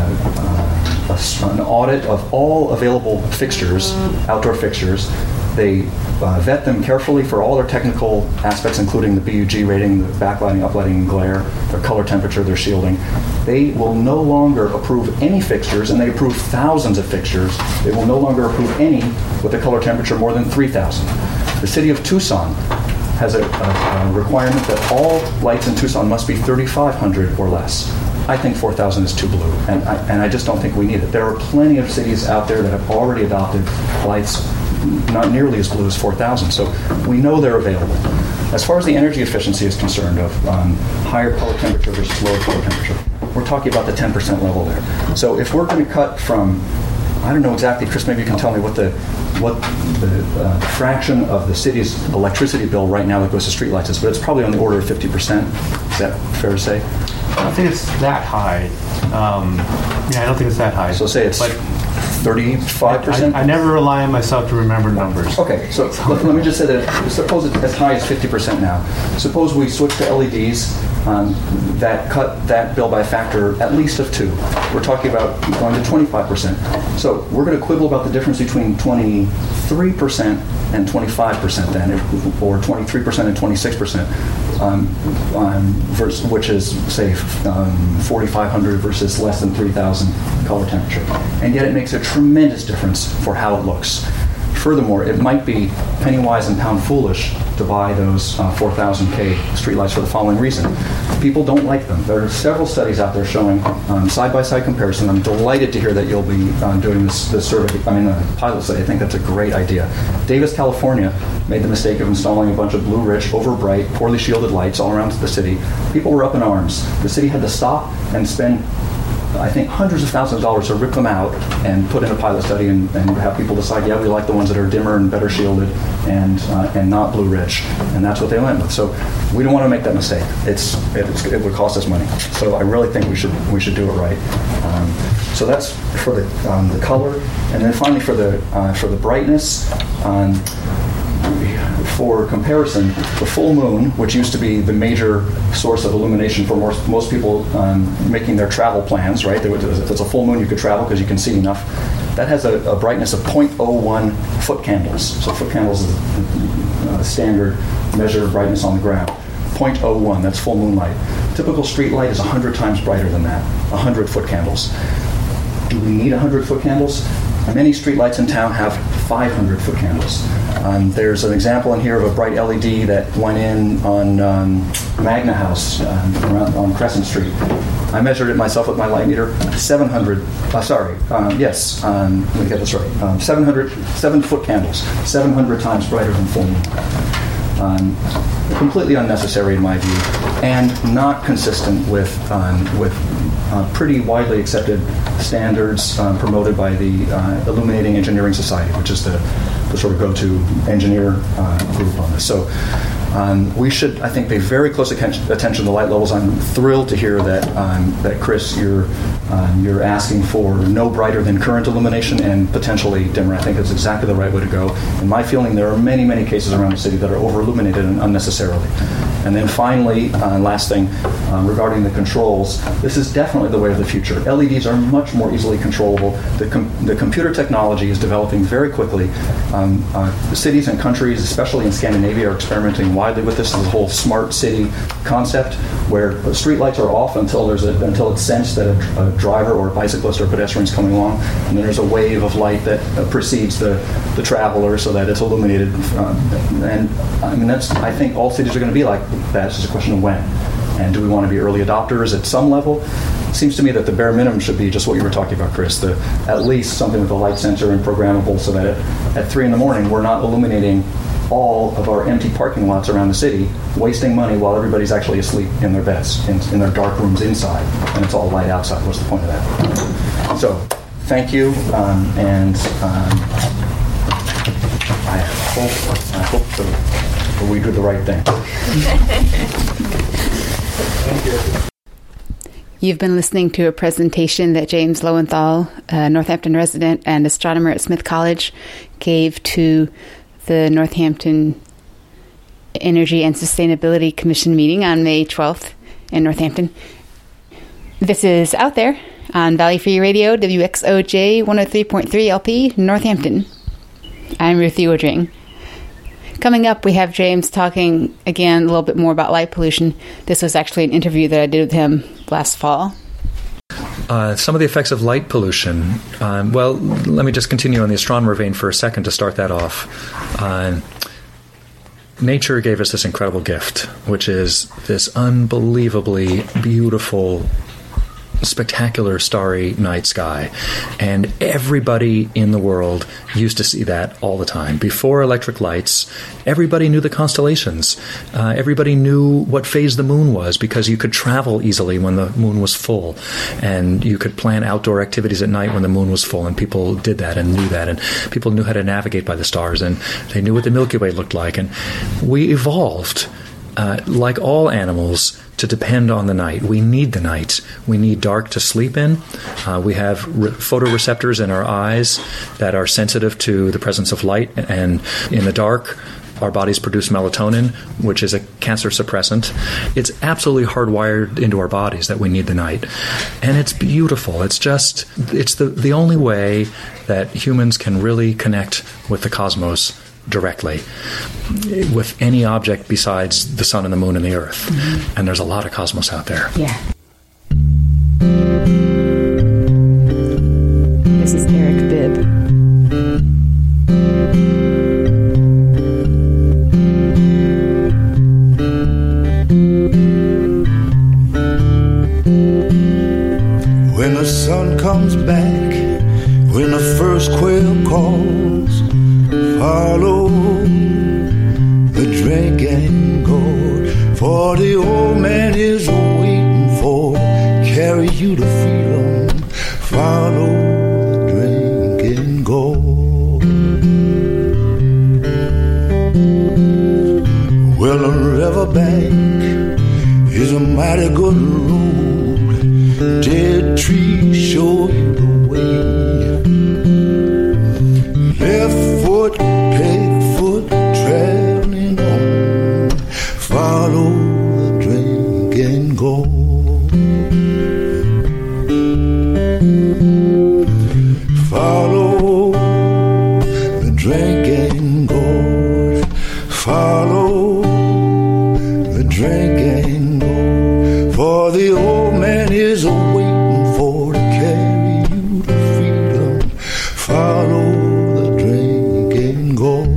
a, a, an audit of all available fixtures, outdoor fixtures. They uh, vet them carefully for all their technical aspects, including the B U G rating, the backlighting, uplighting, and glare, their color temperature, their shielding. They will no longer approve any fixtures, and they approve thousands of fixtures. They will no longer approve any with a color temperature more than three thousand. The city of Tucson has a, a, a requirement that all lights in Tucson must be thirty-five hundred or less. I think four thousand is too blue, and I, and I just don't think we need it. There are plenty of cities out there that have already adopted lights not nearly as blue as four thousand, so we know they're available. As far as the energy efficiency is concerned of um, higher color temperature versus lower color temperature, we're talking about the ten percent level there. So if we're going to cut from, I don't know exactly, Chris, maybe you can tell me what the what the uh, fraction of the city's electricity bill right now that goes to streetlights is, but it's probably on the order of fifty percent. Is that fair to say? I don't think it's that high. Um, yeah, I don't think it's that high. So say it's like thirty-five percent? I, I never rely on myself to remember numbers. Okay, so let, let me just say that suppose it's as high as fifty percent now. Suppose we switch to L E Ds um, that cut that bill by a factor at least of two. We're talking about going to twenty-five percent. So we're going to quibble about the difference between twenty-three percent and twenty-five percent then, if, or twenty-three percent and twenty-six percent, um, um, versus, which is, say, um, forty-five hundred versus less than three thousand color temperature. And yet it makes a tremendous difference for how it looks. Furthermore, it might be penny wise and pound foolish to buy those uh, four thousand K streetlights for the following reason. People don't like them. There are several studies out there showing um, side-by-side comparison. I'm delighted to hear that you'll be uh, doing this, this survey, I mean, a pilot study. I think that's a great idea. Davis, California made the mistake of installing a bunch of blue-rich, over-bright, poorly shielded lights all around the city. People were up in arms. The city had to stop and spend I think, hundreds of thousands of dollars to rip them out and put in a pilot study and, and have people decide, yeah, we like the ones that are dimmer and better shielded and uh, and not blue rich, and that's what they went with. So we don't want to make that mistake. It's, it's it would cost us money. So I really think we should we should do it right. Um, so that's for the um, the color, and then finally for the uh, for the brightness. Um, For comparison, the full moon, which used to be the major source of illumination for most, most people um, making their travel plans, right? Would, if it's a full moon, you could travel because you can see enough. That has a, a brightness of zero point zero one foot candles. So foot candles is a standard measure of brightness on the ground. zero point zero one, that's full moonlight. Typical street light is one hundred times brighter than that, one hundred foot candles. Do we need one hundred foot candles? Many streetlights in town have five hundred foot candles. Um, there's an example in here of a bright L E D that went in on um, Magna House um, around, on Crescent Street. I measured it myself with my light meter. seven hundred. Uh, sorry. Um, yes. Um, let me get this right. Um, seven hundred. Seven foot candles. seven hundred times brighter than full moon. Um, completely unnecessary in my view, and not consistent with um, with uh, pretty widely accepted standards um, promoted by the uh, Illuminating Engineering Society, which is the, the sort of go-to engineer uh, group on this. So um, we should, I think, pay very close attention, attention to light levels. I'm thrilled to hear that um, that Chris, you're um, you're asking for no brighter than current illumination and potentially dimmer. I think that's exactly the right way to go. In my feeling, there are many, many cases around the city that are over-illuminated and unnecessarily. And then finally, uh, last thing, um, regarding the controls, this is definitely the way of the future. L E Ds are much more easily controllable. The, com- the computer technology is developing very quickly. Um, uh, cities and countries, especially in Scandinavia, are experimenting widely with this. This whole smart city concept, where streetlights are off until there's a, until it's sensed that a, a driver or a bicyclist or pedestrian is coming along, and then there's a wave of light that uh, precedes the, the traveler so that it's illuminated. Um, and I mean, that's I think all cities are going to be like that. It's just a question of when. And do we want to be early adopters at some level? It seems to me that the bare minimum should be just what you were talking about, Chris, the, at least something with a light sensor and programmable so that at, at three in the morning we're not illuminating all of our empty parking lots around the city, wasting money while everybody's actually asleep in their beds, in, in their dark rooms inside, and it's all light outside. What's the point of that? So, thank you, um, and um, I hope, I hope that we do the right thing. Thank you. You've been listening to a presentation that James Lowenthal, a Northampton resident and astronomer at Smith College, gave to the Northampton Energy and Sustainability Commission meeting on May twelfth in Northampton. This is Out There on Valley Free Radio, W X O J one oh three point three L P, Northampton. I'm Ruthie Woodring. Coming up, we have James talking again a little bit more about light pollution. This was actually an interview that I did with him last fall. Uh, some of the effects of light pollution. Um, well, let me just continue on the astronomer vein for a second to start that off. Uh, nature gave us this incredible gift, which is this unbelievably beautiful, spectacular starry night sky, and everybody in the world used to see that all the time. Before electric lights, everybody knew the constellations. Uh, everybody knew what phase the moon was because you could travel easily when the moon was full, and you could plan outdoor activities at night when the moon was full, and people did that and knew that, and people knew how to navigate by the stars, and they knew what the Milky Way looked like. And we evolved, uh, like all animals, to depend on the night. We need the night. We need dark to sleep in. Uh, we have re- photoreceptors in our eyes that are sensitive to the presence of light, and in the dark, our bodies produce melatonin, which is a cancer suppressant. It's absolutely hardwired into our bodies that we need the night. And it's beautiful. It's just, it's the, the only way that humans can really connect with the cosmos directly with any object besides the sun and the moon and the earth. Mm-hmm. And there's a lot of cosmos out there. Yeah. This is Eric Bibb. When the sun comes back, when the first quail calls, follow the dragon gold, for the old man is waiting for, carry you to freedom. follow the drinking gold. Well, a riverbank is a mighty good road. Dead trees show you the way. Left foot, peg foot, traveling on. Follow the drinking gold. Follow the drinking gold. Follow the drinking gold. For the old man is a-waiting for to carry you to freedom. Follow the drinking gold.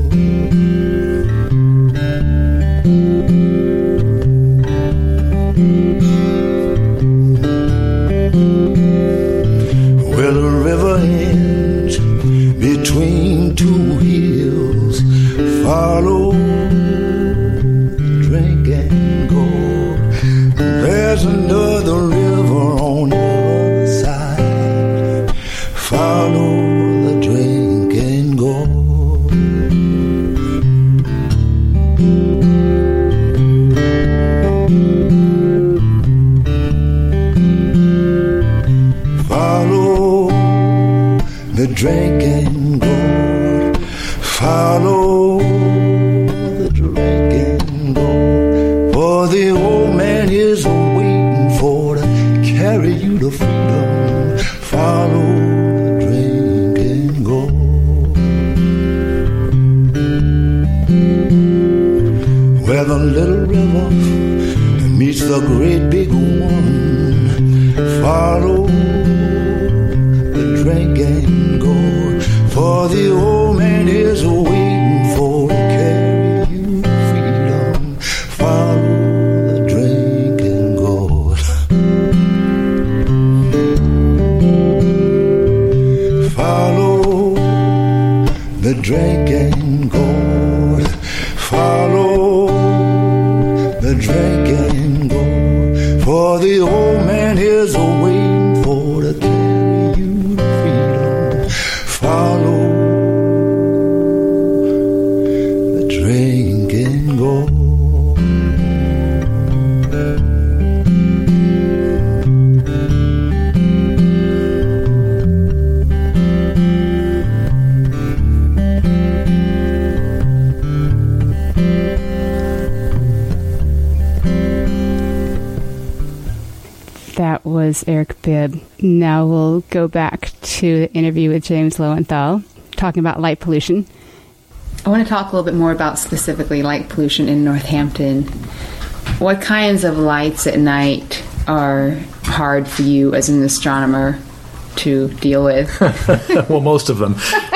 Well, the river ends between two hills. Follow the drinking gold. There's another river on the other side. Follow the drinking gold. Follow the drinking gold. Follow the drinking gold. For the old man is waiting for to carry you to freedom. Follow the drinking gold. Where the little river meets the great big one. Follow the drinking gold. For the old man is waiting for to carry you to freedom. Follow the drinking gold. Follow the drinking gold. Follow the drinking gold. For the old man is waiting for to carry you to freedom. Follow the drinking gold. That was Eric Bibb. Now we'll go back to the interview with James Lowenthal, talking about light pollution. I want to talk a little bit more about specifically light pollution in Northampton. What kinds of lights at night are hard for you as an astronomer to deal with? Well, most of them.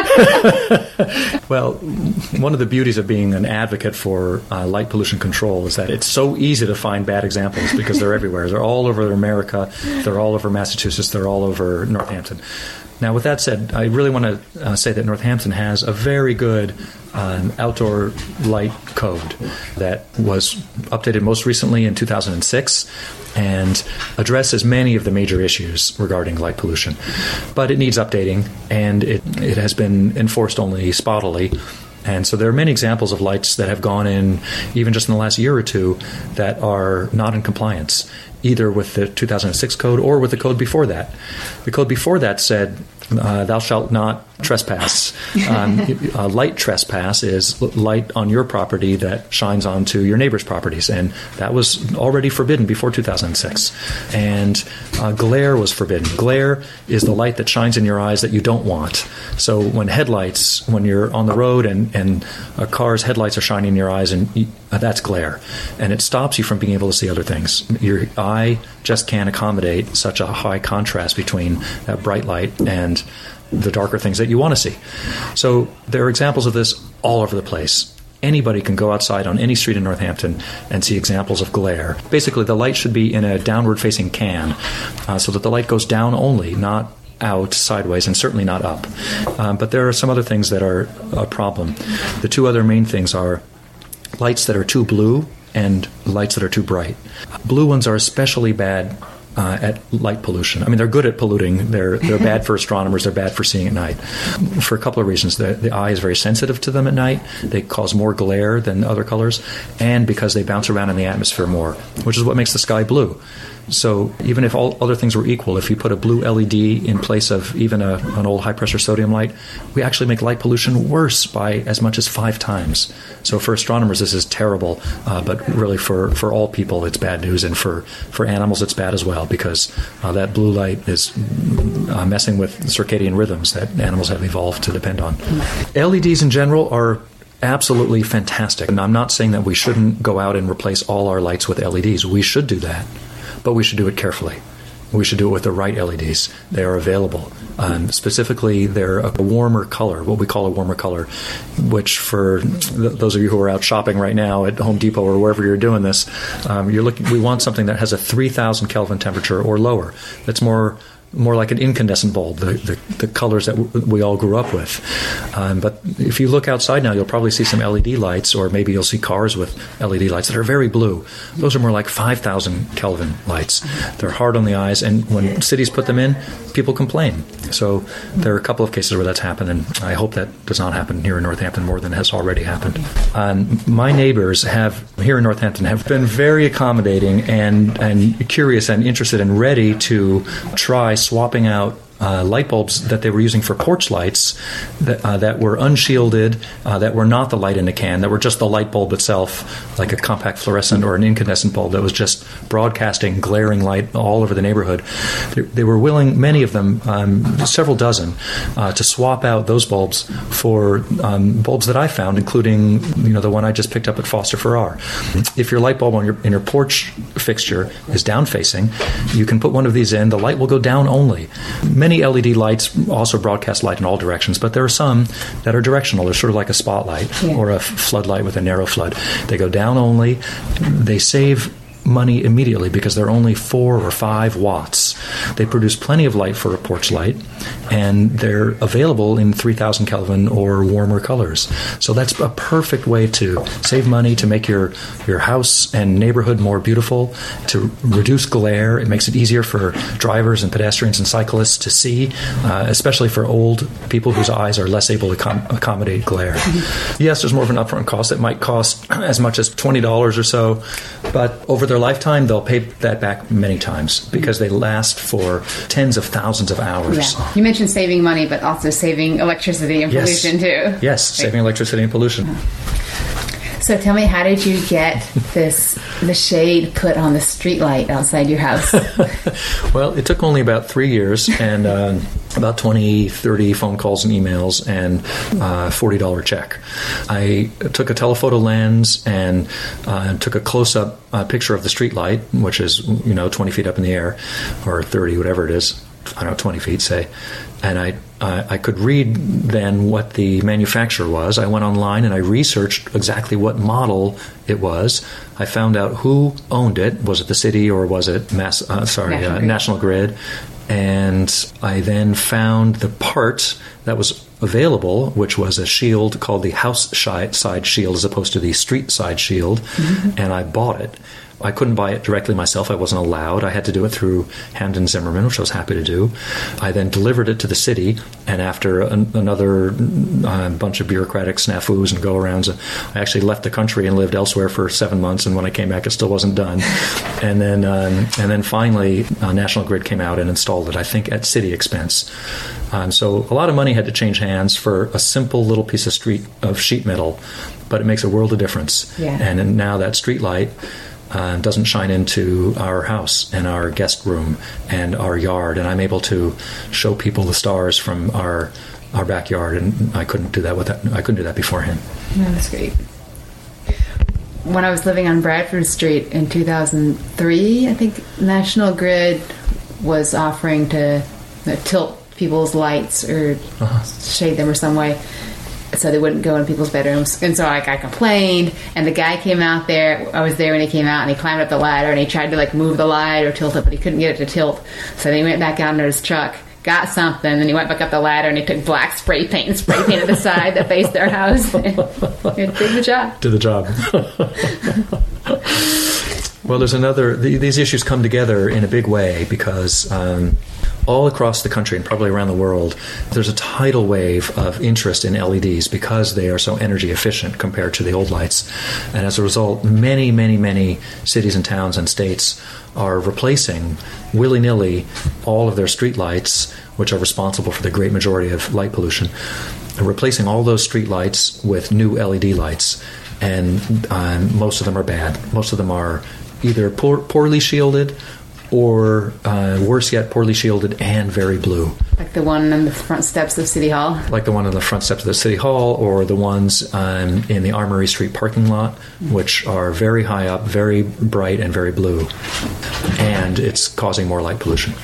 Well, one of the beauties of being an advocate for uh, light pollution control is that it's so easy to find bad examples because they're everywhere. They're all over America. They're all over Massachusetts. They're all over Northampton. Now, with that said, I really want to uh, say that Northampton has a very good um, outdoor light code that was updated most recently in two thousand six and addresses many of the major issues regarding light pollution. But it needs updating, and it, it has been enforced only spottily. And so there are many examples of lights that have gone in, even just in the last year or two, that are not in compliance, either with the two thousand six code or with the code before that. The code before that said, uh, thou shalt not trespass. Um, a light trespass is light on your property that shines onto your neighbor's properties, and that was already forbidden before two thousand six. And uh, glare was forbidden. Glare is the light that shines in your eyes that you don't want. So when headlights, when you're on the road and, and a car's headlights are shining in your eyes, and you, uh, that's glare, and it stops you from being able to see other things. Your eye just can't accommodate such a high contrast between that bright light and the darker things that you want to see. So there are examples of this all over the place. Anybody can go outside on any street in Northampton and see examples of glare. Basically, the light should be in a downward-facing can uh, so that the light goes down only, not out sideways, and certainly not up. Um, but there are some other things that are a problem. The two other main things are lights that are too blue and lights that are too bright. Blue ones are especially bad uh, at light pollution. I mean, they're good at polluting. They're they're bad for astronomers. They're bad for seeing at night for a couple of reasons. The, the eye is very sensitive to them at night. They cause more glare than other colors, and because they bounce around in the atmosphere more, which is what makes the sky blue. So even if all other things were equal, if you put a blue L E D in place of even a, an old high-pressure sodium light, we actually make light pollution worse by as much as five times. So for astronomers, this is terrible, uh, but really for, for all people, it's bad news, and for, for animals, it's bad as well, because uh, that blue light is uh, messing with circadian rhythms that animals have evolved to depend on. L E Ds in general are absolutely fantastic, and I'm not saying that we shouldn't go out and replace all our lights with L E Ds. We should do that. But we should do it carefully. We should do it with the right L E Ds. They are available. Um, specifically, they're a warmer color, what we call a warmer color, which for th- those of you who are out shopping right now at Home Depot or wherever you're doing this, um, you're looking. We want something that has a three thousand Kelvin temperature or lower. That's more more like an incandescent bulb, the, the, the colors that w- we all grew up with. Um, but if you look outside now, you'll probably see some L E D lights, or maybe you'll see cars with L E D lights that are very blue. Those are more like five thousand Kelvin lights. They're hard on the eyes, and when cities put them in, people complain. So there are a couple of cases where that's happened, and I hope that does not happen here in Northampton more than has already happened. Um, my neighbors have, here in Northampton, have been very accommodating and, and curious and interested and ready to try swapping out Uh, light bulbs that they were using for porch lights that, uh, that were unshielded, uh, that were not the light in a can, that were just the light bulb itself, like a compact fluorescent or an incandescent bulb that was just broadcasting glaring light all over the neighborhood. They, they were willing, many of them, um, several dozen, uh, to swap out those bulbs for um, bulbs that I found, including you know the one I just picked up at Foster Farrar. If your light bulb on your, in your porch fixture is down facing, you can put one of these in. The light will go down only. Many L E D lights also broadcast light in all directions, but there are some that are directional. They're sort of like a spotlight yeah. or a floodlight with a narrow flood. They go down only. They save money immediately because they're only four or five watts. They produce plenty of light for a porch light, and they're available in three thousand Kelvin or warmer colors. So that's a perfect way to save money, to make your, your house and neighborhood more beautiful, to reduce glare. It makes it easier for drivers and pedestrians and cyclists to see, uh, especially for old people whose eyes are less able to com- accommodate glare. Mm-hmm. Yes, there's more of an upfront cost. It might cost as much as twenty dollars or so, but over the their lifetime, they'll pay that back many times because they last for tens of thousands of hours. Yeah. You mentioned saving money, but also saving electricity and yes. pollution too. Yes, saving electricity and pollution. So tell me, how did you get this the shade put on the streetlight outside your house? Well, it took only about three years and uh, about twenty, thirty phone calls and emails and a uh, forty dollars check. I took a telephoto lens and uh, took a close-up uh, picture of the streetlight, which is, you know, twenty feet up in the air, or thirty, whatever it is. I don't know, twenty feet, say. And I uh, I could read then what the manufacturer was. I went online and I researched exactly what model it was. I found out who owned it. Was it the city or was it Mass? Uh, sorry, National, uh, Grid. National Grid. And I then found the part that was available, which was a shield called the house side shield as opposed to the street side shield, mm-hmm. and I bought it. I couldn't buy it directly myself. I wasn't allowed. I had to do it through Hamden Zimmerman, which I was happy to do. I then delivered it to the city, and after an, another uh, bunch of bureaucratic snafus and go-arounds, I actually left the country and lived elsewhere for seven months, and when I came back, it still wasn't done. And then um, and then finally, uh, National Grid came out and installed it, I think at city expense. Um, so a lot of money had to change hands for a simple little piece of street of sheet metal, but it makes a world of difference. Yeah. And, and now that street light Uh, doesn't shine into our house and our guest room and our yard, and I'm able to show people the stars from our our backyard, and I couldn't do that with that. I couldn't do that beforehand. No, that's great. When I was living on Bradford Street in two thousand three, I think National Grid was offering to uh, tilt people's lights or uh-huh. shade them or some way, so they wouldn't go in people's bedrooms. And so like, I complained, and the guy came out there. I was there when he came out, and he climbed up the ladder, and he tried to like move the light or tilt it, but he couldn't get it to tilt. So then he went back out into his truck, got something, and he went back up the ladder, and he took black spray paint and spray painted the side that faced their house. And it did the job. Did the job. Well, there's another. The, these issues come together in a big way because um, all across the country and probably around the world, there's a tidal wave of interest in L E Ds because they are so energy efficient compared to the old lights. And as a result, many, many, many cities and towns and states are replacing willy-nilly all of their street lights, which are responsible for the great majority of light pollution, replacing all those street lights with new L E D lights. And um, most of them are bad. Most of them are either poor, poorly shielded or, uh, worse yet, poorly shielded and very blue. Like the one on the front steps of City Hall? Like the one on the front steps of the City Hall, or the ones um, in the Armory Street parking lot, which are very high up, very bright, and very blue. And it's causing more light pollution.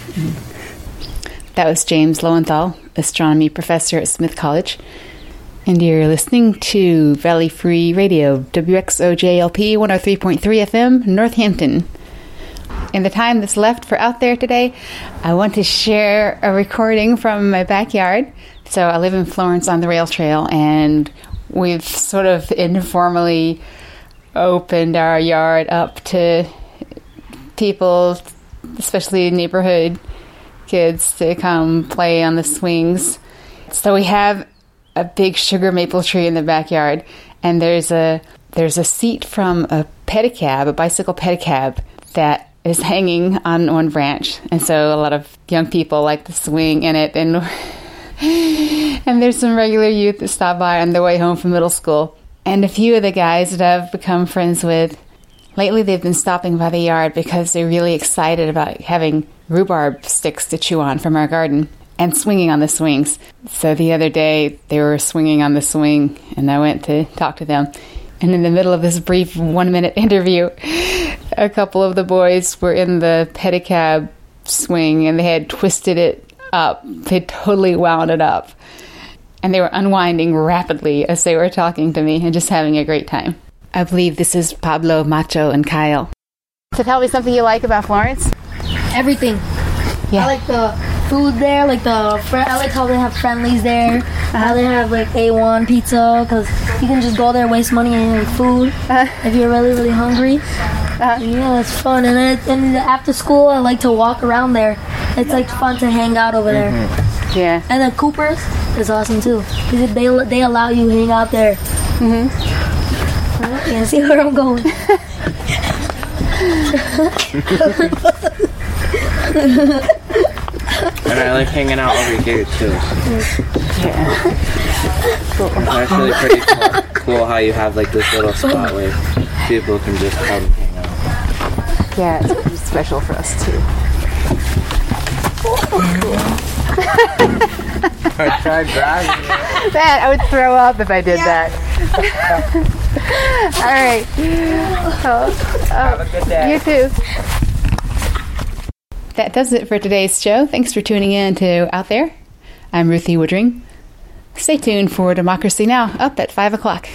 That was James Lowenthal, astronomy professor at Smith College. And you're listening to Valley Free Radio, W X O J L P one oh three point three F M, Northampton. In the time that's left for Out There today, I want to share a recording from my backyard. So I live in Florence on the rail trail, and we've sort of informally opened our yard up to people, especially neighborhood kids, to come play on the swings. So we have a big sugar maple tree in the backyard, and there's a there's a seat from a pedicab, a bicycle pedicab, that is hanging on one branch, and so a lot of young people like to swing in it, and and there's some regular youth that stop by on their way home from middle school, and a few of the guys that I've become friends with. Lately, they've been stopping by the yard because they're really excited about having rhubarb sticks to chew on from our garden and swinging on the swings. So the other day, they were swinging on the swing, and I went to talk to them. And in the middle of this brief one-minute interview, a couple of the boys were in the pedicab swing, and they had twisted it up. They totally wound it up. And they were unwinding rapidly as they were talking to me and just having a great time. I believe this is Pablo, Macho, and Kyle. So tell me something you like about Florence. Everything. Yeah. I like the food there, like the fr- I like how they have Friendlies there. Uh-huh. How they have like A one pizza, because you can just go there, waste money on food uh-huh. if you're really really hungry. Uh-huh. Yeah, it's fun. And then and after school, I like to walk around there. It's like fun to hang out over there. Mm-hmm. Yeah. And then Cooper's is awesome too, because they they allow you to hang out there. Mhm. You can see where I'm going. And I like hanging out over here too. Yeah. Cool. It's actually pretty cool, cool how you have like this little spot where people can just come and hang out. Yeah, it's pretty special for us too. I tried driving it. That, I would throw up if I did yeah. that. All right. Oh, oh, have a good day. You too. That does it for today's show. Thanks for tuning in to Out There. I'm Ruthie Woodring. Stay tuned for Democracy Now! Up at five o'clock.